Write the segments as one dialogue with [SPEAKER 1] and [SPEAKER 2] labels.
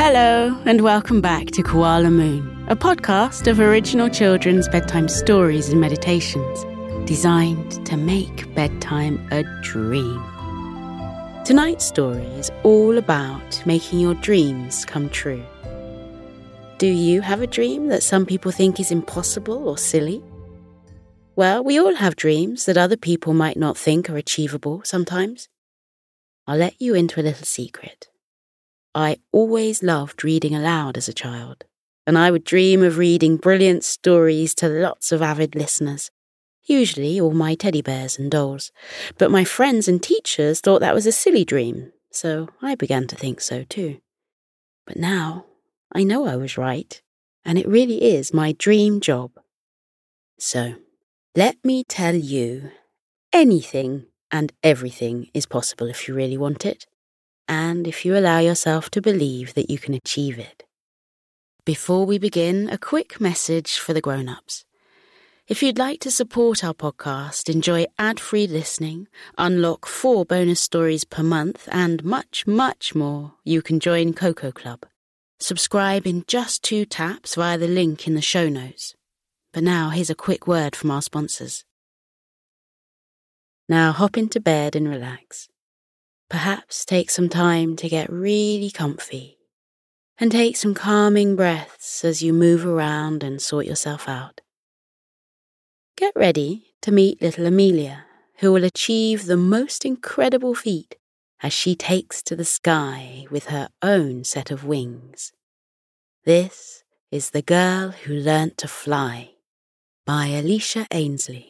[SPEAKER 1] Hello, and welcome back to Koala Moon, a podcast of original children's bedtime stories and meditations designed to make bedtime a dream. Tonight's story is all about making your dreams come true. Do you have a dream that some people think is impossible or silly? Well, we all have dreams that other people might not think are achievable sometimes. I'll let you into a little secret. I always loved reading aloud as a child, and I would dream of reading brilliant stories to lots of avid listeners, usually all my teddy bears and dolls. But my friends and teachers thought that was a silly dream, so I began to think so too. But now, I know I was right, and it really is my dream job. So, let me tell you, anything and everything is possible if you really want it, and if you allow yourself to believe that you can achieve it. Before we begin, a quick message for the grown-ups. If you'd like to support our podcast, enjoy ad-free listening, unlock 4 bonus stories per month, and much, much more, you can join Coco Club. Subscribe in just 2 taps via the link in the show notes. But now, here's a quick word from our sponsors. Now hop into bed and relax. Perhaps take some time to get really comfy and take some calming breaths as you move around and sort yourself out. Get ready to meet little Amelia, who will achieve the most incredible feat as she takes to the sky with her own set of wings. This is The Girl Who Learnt to Fly by Alicia Ainsley.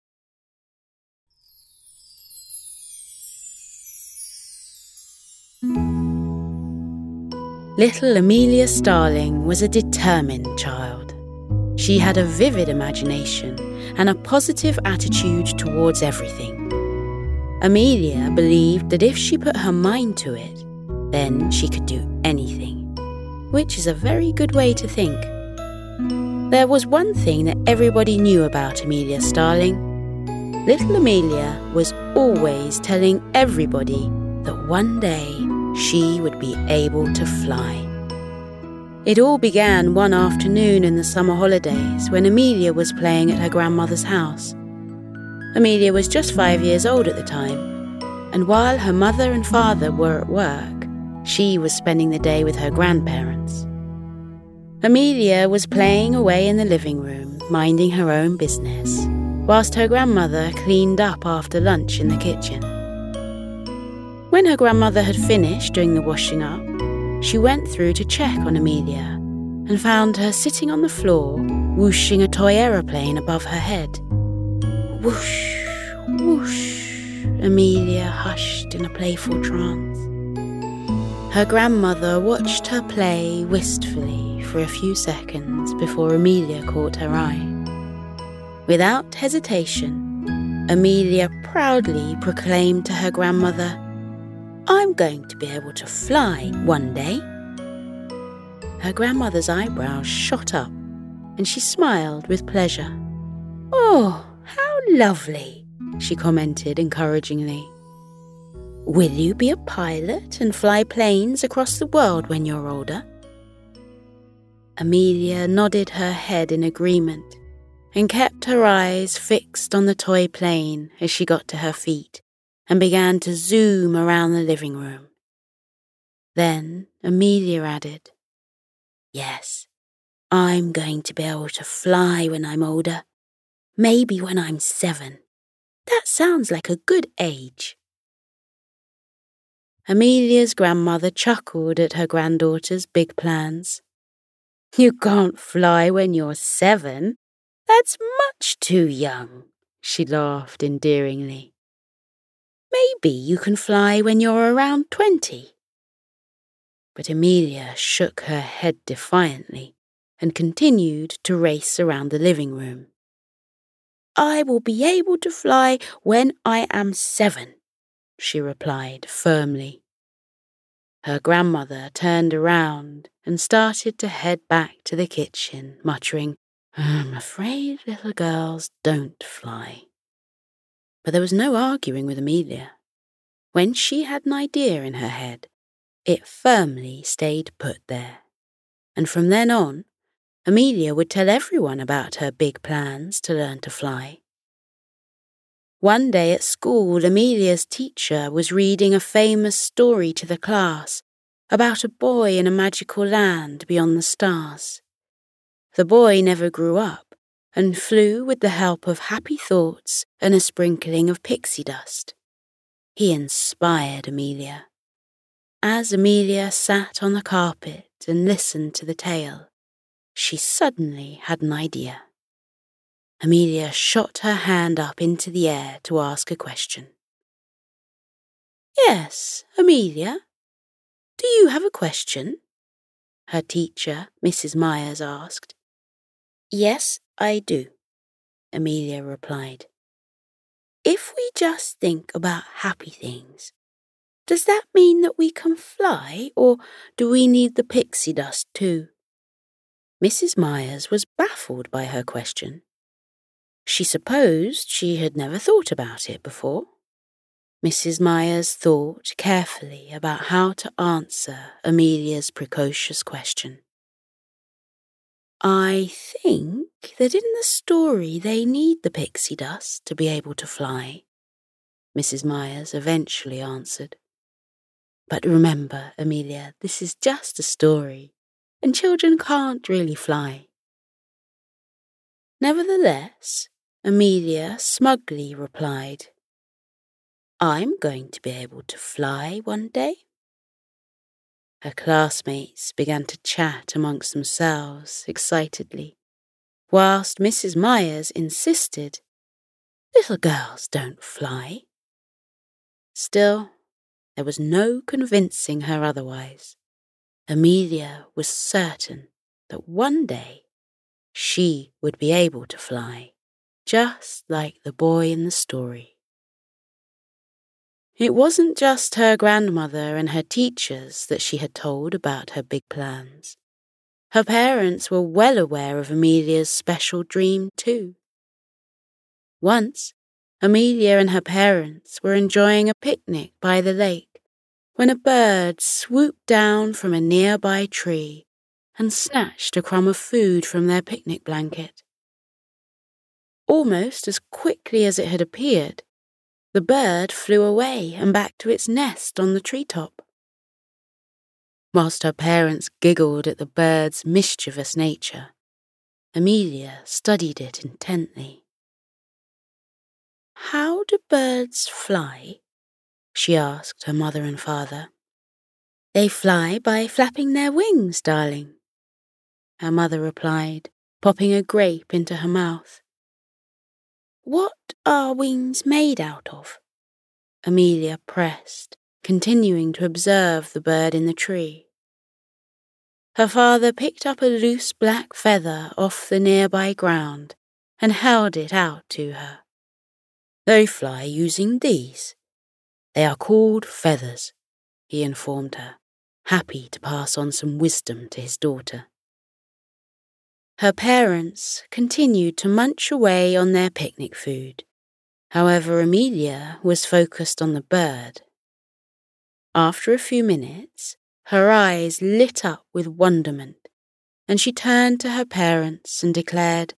[SPEAKER 1] Little Amelia Starling was a determined child. She had a vivid imagination and a positive attitude towards everything. Amelia believed that if she put her mind to it, then she could do anything, which is a very good way to think. There was one thing that everybody knew about Amelia Starling. Little Amelia was always telling everybody that one day she would be able to fly. It all began one afternoon in the summer holidays when Amelia was playing at her grandmother's house. Amelia was just 5 years old at the time, and while her mother and father were at work, she was spending the day with her grandparents. Amelia was playing away in the living room, minding her own business, whilst her grandmother cleaned up after lunch in the kitchen. When her grandmother had finished doing the washing up, she went through to check on Amelia and found her sitting on the floor, whooshing a toy aeroplane above her head. Whoosh, whoosh, Amelia hushed in a playful trance. Her grandmother watched her play wistfully for a few seconds before Amelia caught her eye. Without hesitation, Amelia proudly proclaimed to her grandmother, "I'm going to be able to fly one day." Her grandmother's eyebrows shot up, and she smiled with pleasure. "Oh, how lovely," she commented encouragingly. "Will you be a pilot and fly planes across the world when you're older?" Amelia nodded her head in agreement and kept her eyes fixed on the toy plane as she got to her feet and began to zoom around the living room. Then Amelia added, "Yes, I'm going to be able to fly when I'm older. Maybe when I'm 7. That sounds like a good age." Amelia's grandmother chuckled at her granddaughter's big plans. "You can't fly when you're 7. That's much too young," she laughed endearingly. "Maybe you can fly when you're around 20. But Amelia shook her head defiantly and continued to race around the living room. "I will be able to fly when I am 7, she replied firmly. Her grandmother turned around and started to head back to the kitchen, muttering, "I'm afraid little girls don't fly." But there was no arguing with Amelia. When she had an idea in her head, It firmly stayed put there, and from then on, Amelia would tell everyone about her big plans to learn to fly. One day at school, Amelia's teacher was reading a famous story to the class about a boy in a magical land beyond the stars. The boy never grew up and flew with the help of happy thoughts and a sprinkling of pixie dust. He inspired Amelia. As Amelia sat on the carpet and listened to the tale, she suddenly had an idea. Amelia shot her hand up into the air to ask a question. "Yes, Amelia, do you have a question?" her teacher, Mrs. Myers, asked. "Yes, I do," Amelia replied. "If we just think about happy things, does that mean that we can fly, or do we need the pixie dust too?" Mrs. Myers was baffled by her question. She supposed she had never thought about it before. Mrs. Myers thought carefully about how to answer Amelia's precocious question. "I think that in the story they need the pixie dust to be able to fly," Mrs. Myers eventually answered. "But remember, Amelia, this is just a story, and children can't really fly." Nevertheless, Amelia smugly replied, "I'm going to be able to fly one day." Her classmates began to chat amongst themselves excitedly, whilst Mrs. Myers insisted, "Little girls don't fly." Still, there was no convincing her otherwise. Amelia was certain that one day she would be able to fly, just like the boy in the story. It wasn't just her grandmother and her teachers that she had told about her big plans. Her parents were well aware of Amelia's special dream too. Once, Amelia and her parents were enjoying a picnic by the lake when a bird swooped down from a nearby tree and snatched a crumb of food from their picnic blanket. Almost as quickly as it had appeared, the bird flew away and back to its nest on the treetop. Whilst her parents giggled at the bird's mischievous nature, Amelia studied it intently. "How do birds fly?" she asked her mother and father. "They fly by flapping their wings, darling," her mother replied, popping a grape into her mouth. "What are wings made out of?" Amelia pressed, continuing to observe the bird in the tree. Her father picked up a loose black feather off the nearby ground and held it out to her. "They fly using these. They are called feathers," he informed her, happy to pass on some wisdom to his daughter. Her parents continued to munch away on their picnic food. However, Amelia was focused on the bird. After a few minutes, her eyes lit up with wonderment, and she turned to her parents and declared,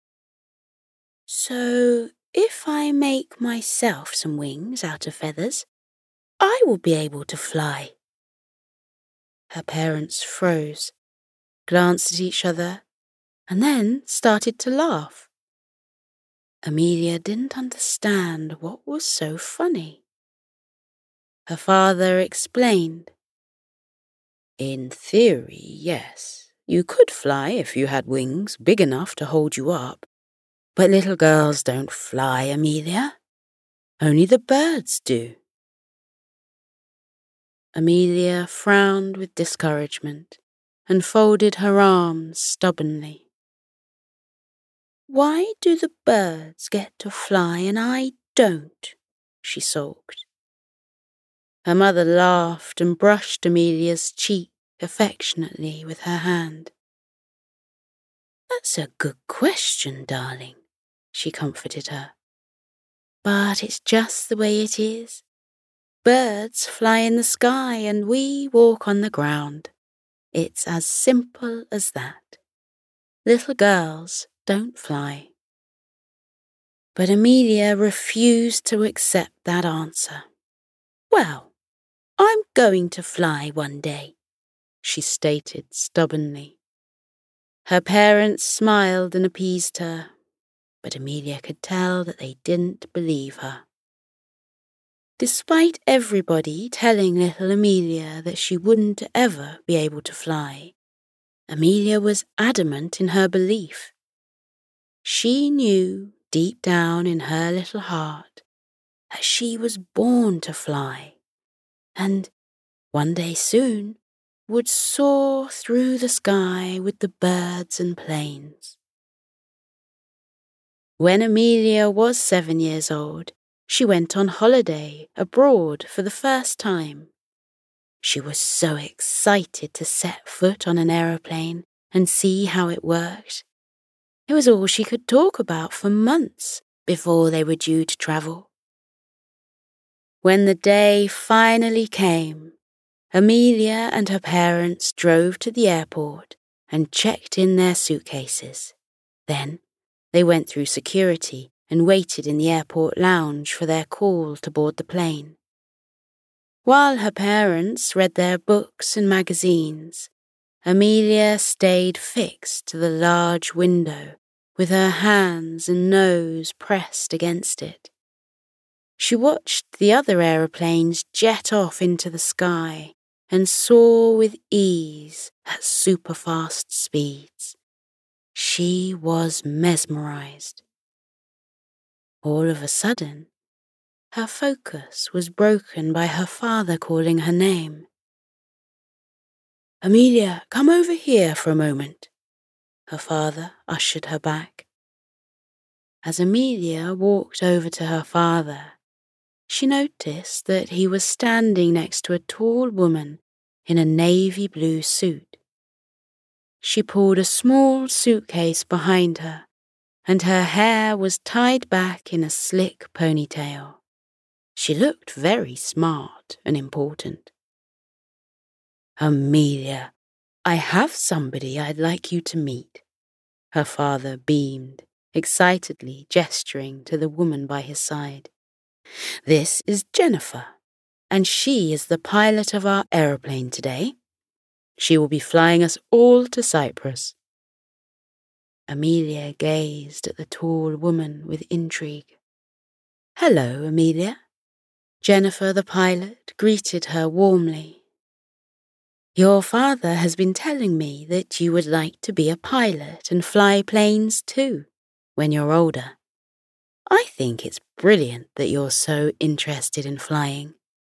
[SPEAKER 1] "So, if I make myself some wings out of feathers, I will be able to fly." Her parents froze, glanced at each other, and then started to laugh. Amelia didn't understand what was so funny. Her father explained, "In theory, yes, you could fly if you had wings big enough to hold you up. But little girls don't fly, Amelia. Only the birds do." Amelia frowned with discouragement and folded her arms stubbornly. "Why do the birds get to fly and I don't?" she sulked. Her mother laughed and brushed Amelia's cheek affectionately with her hand. "That's a good question, darling," she comforted her. "But it's just the way it is. Birds fly in the sky and we walk on the ground. It's as simple as that. Little girls don't fly. But Amelia refused to accept that answer. "Well, I'm going to fly one day," she stated stubbornly. Her parents smiled and appeased her, but Amelia could tell that they didn't believe her. Despite everybody telling little Amelia that she wouldn't ever be able to fly, Amelia was adamant in her belief. She knew deep down in her little heart that she was born to fly, and one day soon would soar through the sky with the birds and planes. When Amelia was 7 years old, she went on holiday abroad for the first time. She was so excited to set foot on an aeroplane and see how it worked. It was all she could talk about for months before they were due to travel. When the day finally came, Amelia and her parents drove to the airport and checked in their suitcases. Then they went through security and waited in the airport lounge for their call to board the plane. While her parents read their books and magazines, Amelia stayed fixed to the large window with her hands and nose pressed against it. She watched the other aeroplanes jet off into the sky and soar with ease at super-fast speeds. She was mesmerized. All of a sudden, her focus was broken by her father calling her name. "Amelia, come over here for a moment." Her father ushered her back. As Amelia walked over to her father, she noticed that he was standing next to a tall woman in a navy blue suit. She pulled a small suitcase behind her, and her hair was tied back in a slick ponytail. She looked very smart and important. "Amelia, I have somebody I'd like you to meet." Her father beamed, excitedly gesturing to the woman by his side. "This is Jennifer, and she is the pilot of our aeroplane today. She will be flying us all to Cyprus." Amelia gazed at the tall woman with intrigue. "Hello, Amelia." Jennifer, the pilot, greeted her warmly. "Your father has been telling me that you would like to be a pilot and fly planes too, when you're older. I think it's brilliant that you're so interested in flying."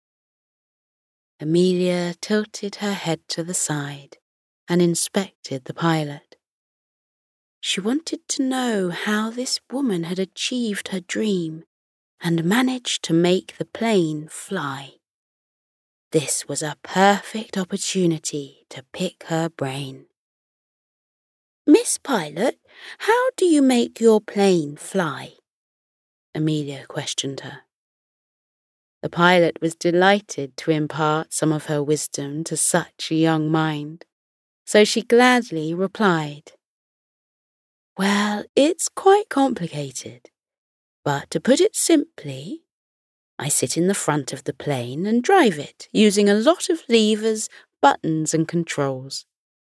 [SPEAKER 1] Amelia tilted her head to the side and inspected the pilot. She wanted to know how this woman had achieved her dream and managed to make the plane fly. This was a perfect opportunity to pick her brain. "Miss Pilot, how do you make your plane fly?" Amelia questioned her. The pilot was delighted to impart some of her wisdom to such a young mind, so she gladly replied, "Well, it's quite complicated, but to put it simply, I sit in the front of the plane and drive it using a lot of levers, buttons and controls."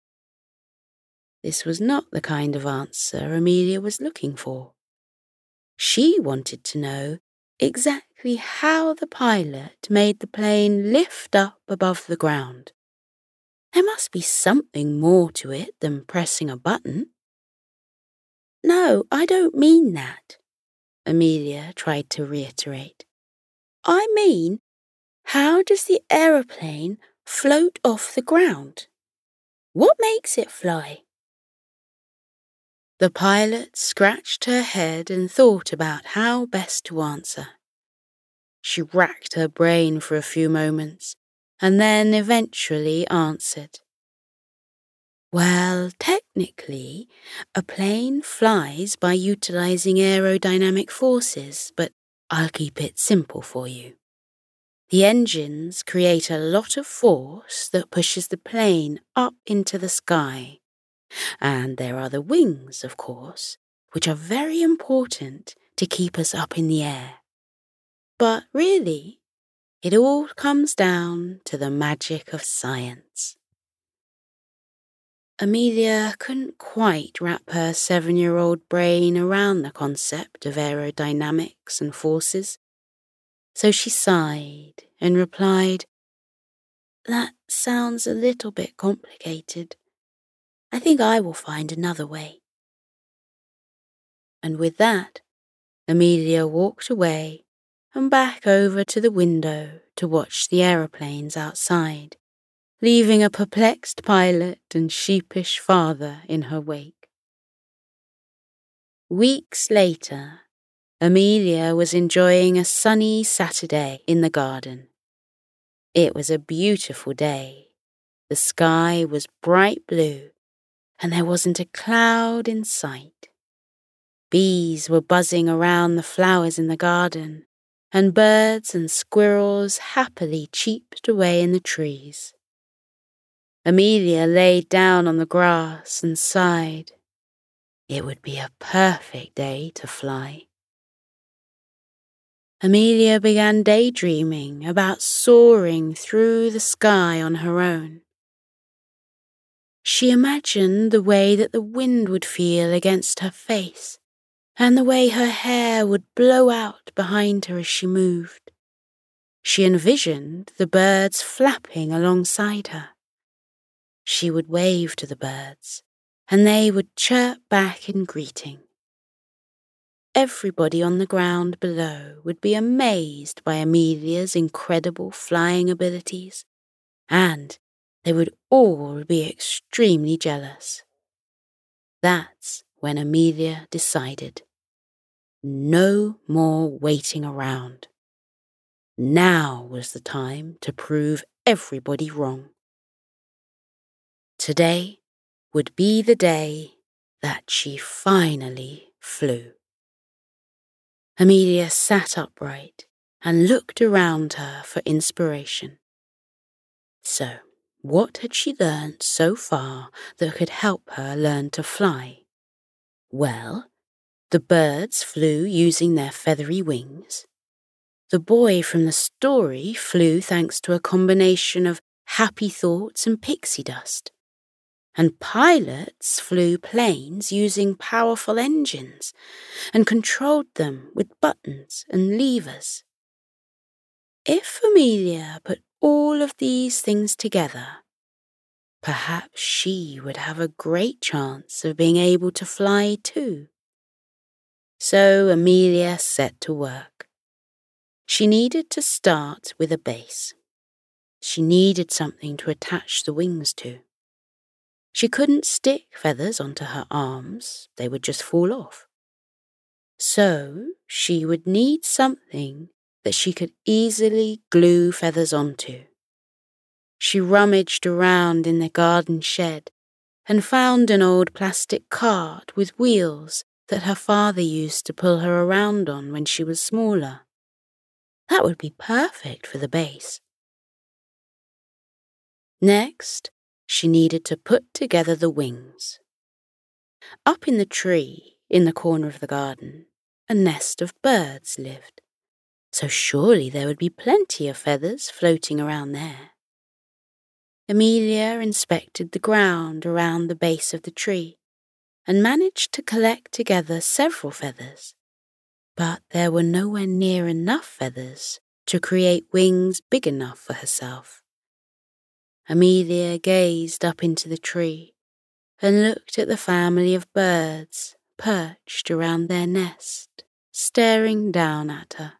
[SPEAKER 1] This was not the kind of answer Amelia was looking for. She wanted to know exactly how the pilot made the plane lift up above the ground. There must be something more to it than pressing a button. "No, I don't mean that," Amelia tried to reiterate. "I mean, how does the aeroplane float off the ground? What makes it fly?" The pilot scratched her head and thought about how best to answer. She racked her brain for a few moments and then eventually answered. "Well, technically, a plane flies by utilizing aerodynamic forces, but I'll keep it simple for you. The engines create a lot of force that pushes the plane up into the sky. And there are the wings, of course, which are very important to keep us up in the air. But really, it all comes down to the magic of science. Amelia couldn't quite wrap her 7-year-old brain around the concept of aerodynamics and forces, so she sighed and replied, "That sounds a little bit complicated. I think I will find another way." And with that, Amelia walked away and back over to the window to watch the aeroplanes outside, leaving a perplexed pilot and sheepish father in her wake. Weeks later, Amelia was enjoying a sunny Saturday in the garden. It was a beautiful day. The sky was bright blue, and there wasn't a cloud in sight. Bees were buzzing around the flowers in the garden, and birds and squirrels happily cheeped away in the trees. Amelia laid down on the grass and sighed. It would be a perfect day to fly. Amelia began daydreaming about soaring through the sky on her own. She imagined the way that the wind would feel against her face, and the way her hair would blow out behind her as she moved. She envisioned the birds flapping alongside her. She would wave to the birds, and they would chirp back in greeting. Everybody on the ground below would be amazed by Amelia's incredible flying abilities, and they would all be extremely jealous. That's when Amelia decided. No more waiting around. Now was the time to prove everybody wrong. Today would be the day that she finally flew. Amelia sat upright and looked around her for inspiration. So, what had she learnt so far that could help her learn to fly? Well, the birds flew using their feathery wings. The boy from the story flew thanks to a combination of happy thoughts and pixie dust. And pilots flew planes using powerful engines and controlled them with buttons and levers. If Amelia put all of these things together, perhaps she would have a great chance of being able to fly too. So Amelia set to work. She needed to start with a base. She needed something to attach the wings to. She couldn't stick feathers onto her arms, they would just fall off. So she would need something that she could easily glue feathers onto. She rummaged around in the garden shed and found an old plastic cart with wheels that her father used to pull her around on when she was smaller. That would be perfect for the base. Next, she needed to put together the wings. Up in the tree, in the corner of the garden, a nest of birds lived, so surely there would be plenty of feathers floating around there. Amelia inspected the ground around the base of the tree and managed to collect together several feathers, but there were nowhere near enough feathers to create wings big enough for herself. Amelia gazed up into the tree and looked at the family of birds perched around their nest, staring down at her.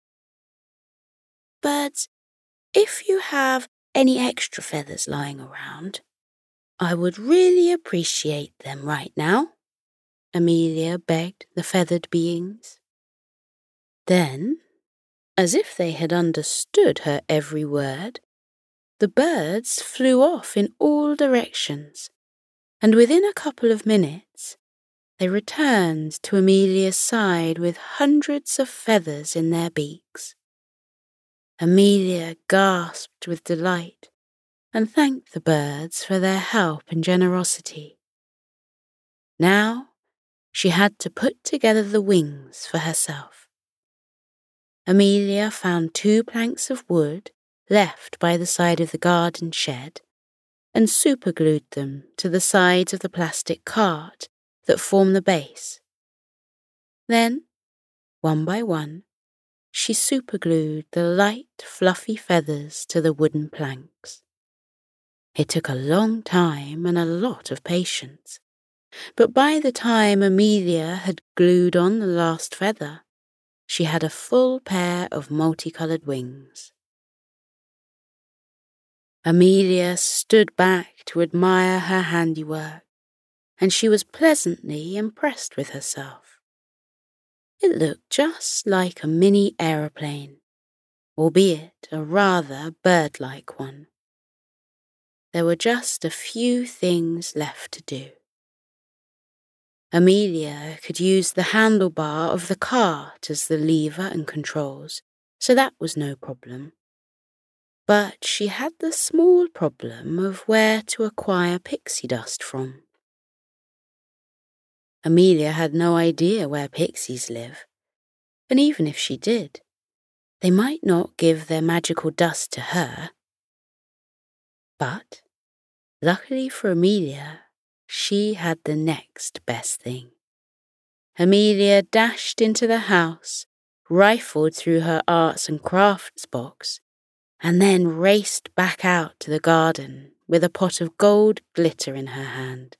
[SPEAKER 1] "Birds, if you have any extra feathers lying around, I would really appreciate them right now," Amelia begged the feathered beings. Then, as if they had understood her every word, the birds flew off in all directions, and within a couple of minutes, they returned to Amelia's side with hundreds of feathers in their beaks. Amelia gasped with delight and thanked the birds for their help and generosity. Now she had to put together the wings for herself. Amelia found 2 planks of wood left by the side of the garden shed and superglued them to the sides of the plastic cart that formed the base. Then, one by one, she superglued the light, fluffy feathers to the wooden planks. It took a long time and a lot of patience, but by the time Amelia had glued on the last feather, she had a full pair of multicolored wings. Amelia stood back to admire her handiwork, and she was pleasantly impressed with herself. It looked just like a mini aeroplane, albeit a rather bird-like one. There were just a few things left to do. Amelia could use the handlebar of the cart as the lever and controls, so that was no problem. But she had the small problem of where to acquire pixie dust from. Amelia had no idea where pixies live, and even if she did, they might not give their magical dust to her. But, luckily for Amelia, she had the next best thing. Amelia dashed into the house, rifled through her arts and crafts box, and then raced back out to the garden with a pot of gold glitter in her hand.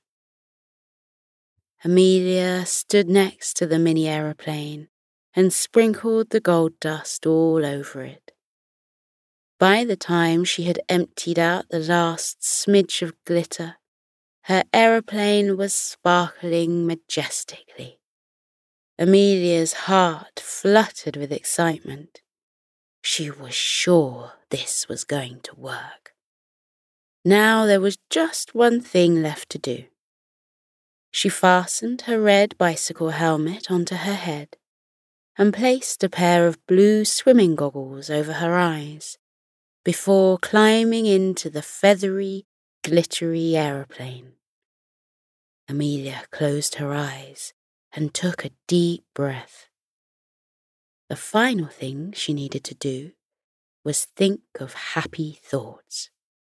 [SPEAKER 1] Amelia stood next to the mini aeroplane and sprinkled the gold dust all over it. By the time she had emptied out the last smidge of glitter, her aeroplane was sparkling majestically. Amelia's heart fluttered with excitement. She was sure this was going to work. Now there was just one thing left to do. She fastened her red bicycle helmet onto her head and placed a pair of blue swimming goggles over her eyes before climbing into the feathery, glittery aeroplane. Amelia closed her eyes and took a deep breath. The final thing she needed to do was think of happy thoughts.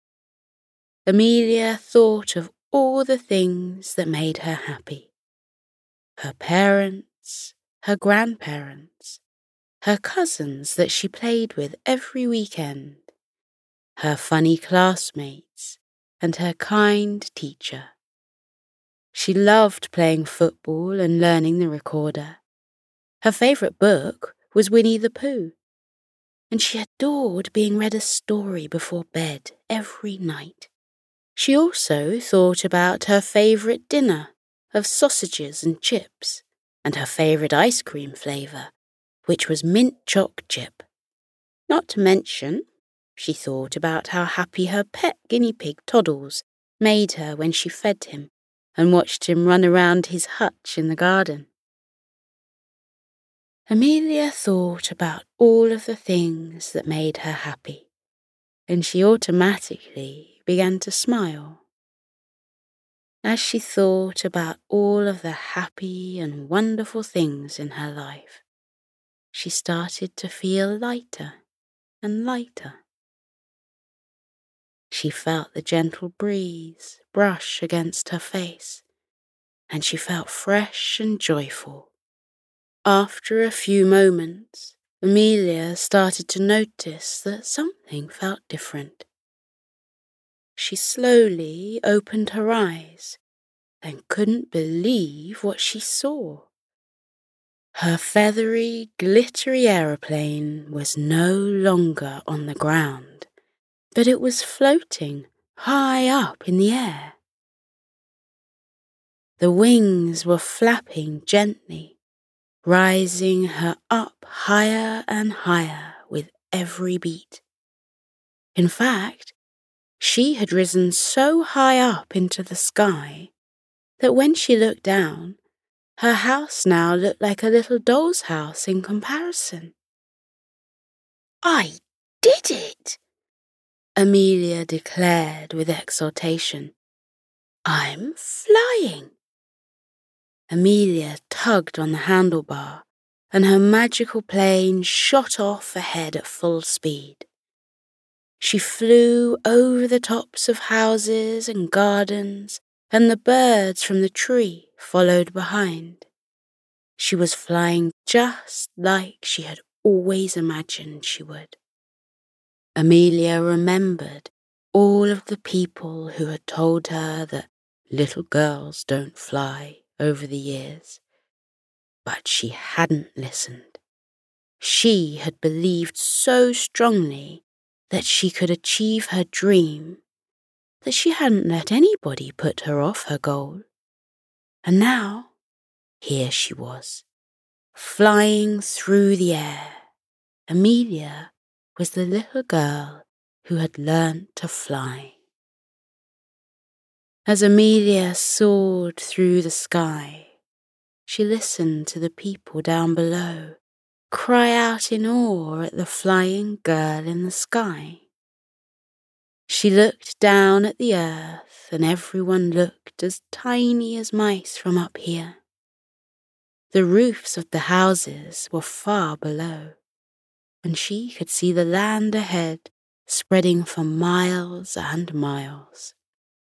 [SPEAKER 1] Amelia thought of all the things that made her happy. Her parents, her grandparents, her cousins that she played with every weekend, her funny classmates, and her kind teacher. She loved playing football and learning the recorder. Her favourite book was Winnie the Pooh, and she adored being read a story before bed every night. She also thought about her favourite dinner of sausages and chips, and her favourite ice cream flavour, which was mint choc chip. Not to mention, she thought about how happy her pet guinea pig Toddles made her when she fed him and watched him run around his hutch in the garden. Amelia thought about all of the things that made her happy, and she automatically began to smile. As she thought about all of the happy and wonderful things in her life, she started to feel lighter and lighter. She felt the gentle breeze brush against her face, and she felt fresh and joyful. After a few moments, Amelia started to notice that something felt different. She slowly opened her eyes and couldn't believe what she saw. Her feathery, glittery aeroplane was no longer on the ground, but it was floating high up in the air. The wings were flapping gently, rising her up higher and higher with every beat. In fact, she had risen so high up into the sky that when she looked down, her house now looked like a little doll's house in comparison. "I did it!" Amelia declared with exultation. "I'm flying." Amelia tugged on the handlebar, and her magical plane shot off ahead at full speed. She flew over the tops of houses and gardens, and the birds from the tree followed behind. She was flying just like she had always imagined she would. Amelia remembered all of the people who had told her that little girls don't fly over the years. But she hadn't listened. She had believed so strongly that she could achieve her dream that she hadn't let anybody put her off her goal. And now, here she was, flying through the air. Amelia was the little girl who had learnt to fly. As Amelia soared through the sky, she listened to the people down below cry out in awe at the flying girl in the sky. She looked down at the earth, and everyone looked as tiny as mice from up here. The roofs of the houses were far below, and she could see the land ahead spreading for miles and miles.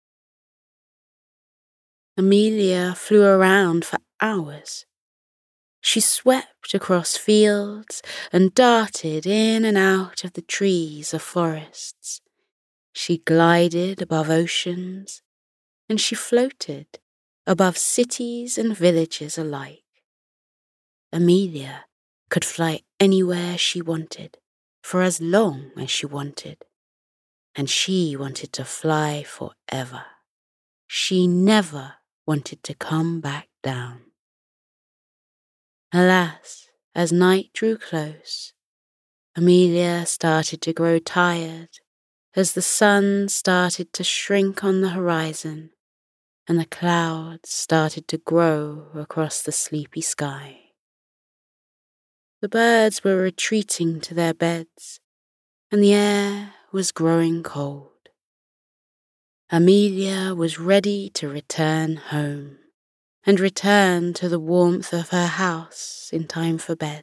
[SPEAKER 1] Amelia flew around for hours. She swept across fields and darted in and out of the trees of forests. She glided above oceans, and she floated above cities and villages alike. Amelia could fly anywhere she wanted, for as long as she wanted, and she wanted to fly forever. She never wanted to come back down. Alas, as night drew close, Amelia started to grow tired as the sun started to shrink on the horizon and the clouds started to grow across the sleepy sky. The birds were retreating to their beds, and the air was growing cold. Amelia was ready to return home and return to the warmth of her house in time for bed.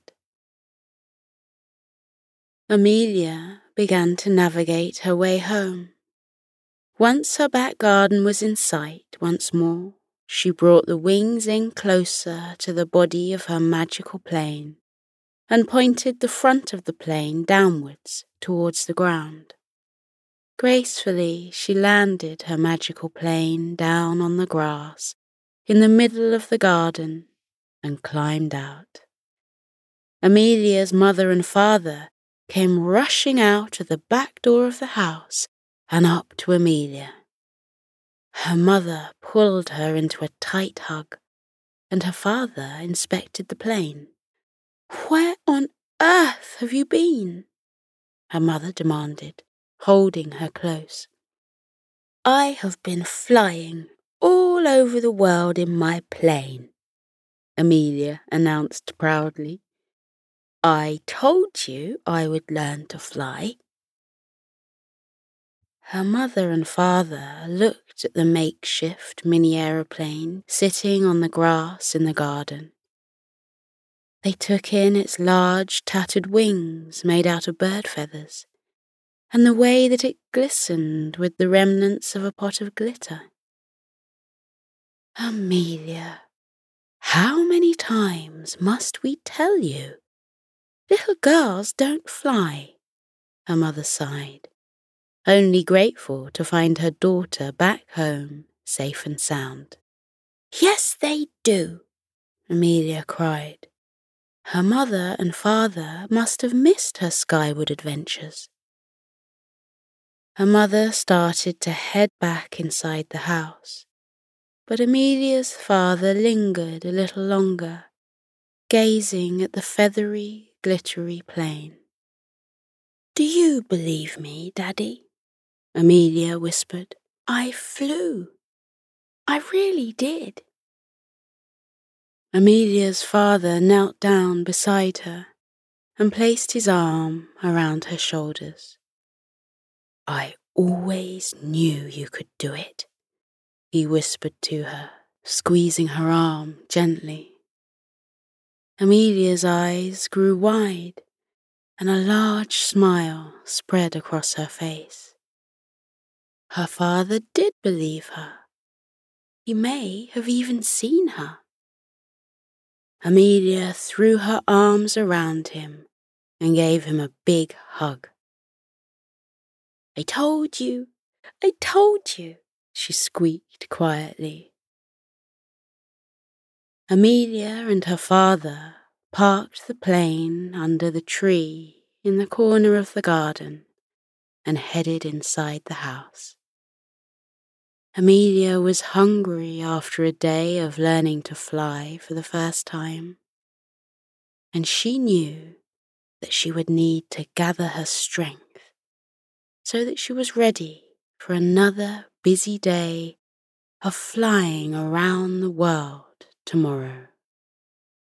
[SPEAKER 1] Amelia began to navigate her way home. Once her back garden was in sight once more, she brought the wings in closer to the body of her magical plane and pointed the front of the plane downwards towards the ground. Gracefully she landed her magical plane down on the grass in the middle of the garden and climbed out. Amelia's mother and father came rushing out of the back door of the house and up to Amelia. Her mother pulled her into a tight hug, and her father inspected the plane. "Where on earth have you been?" her mother demanded, holding her close. "I have been flying all over the world in my plane," Amelia announced proudly. "I told you I would learn to fly." Her mother and father looked at the makeshift mini aeroplane sitting on the grass in the garden. They took in its large tattered wings made out of bird feathers, and the way that it glistened with the remnants of a pot of glitter. "Amelia, how many times must we tell you? Little girls don't fly," her mother sighed, only grateful to find her daughter back home, safe and sound. "Yes, they do," Amelia cried. Her mother and father must have missed her skyward adventures. Her mother started to head back inside the house, but Amelia's father lingered a little longer, gazing at the feathery, glittery plane. "Do you believe me, Daddy?" Amelia whispered. "I flew. I really did." Amelia's father knelt down beside her, and placed his arm around her shoulders. "I always knew you could do it," he whispered to her, squeezing her arm gently. Amelia's eyes grew wide, and a large smile spread across her face. Her father did believe her. He may have even seen her. Amelia threw her arms around him and gave him a big hug. I told you, she squeaked quietly. Amelia and her father parked the plane under the tree in the corner of the garden and headed inside the house. Amelia was hungry after a day of learning to fly for the first time, and she knew that she would need to gather her strength so that she was ready for another busy day of flying around the world tomorrow.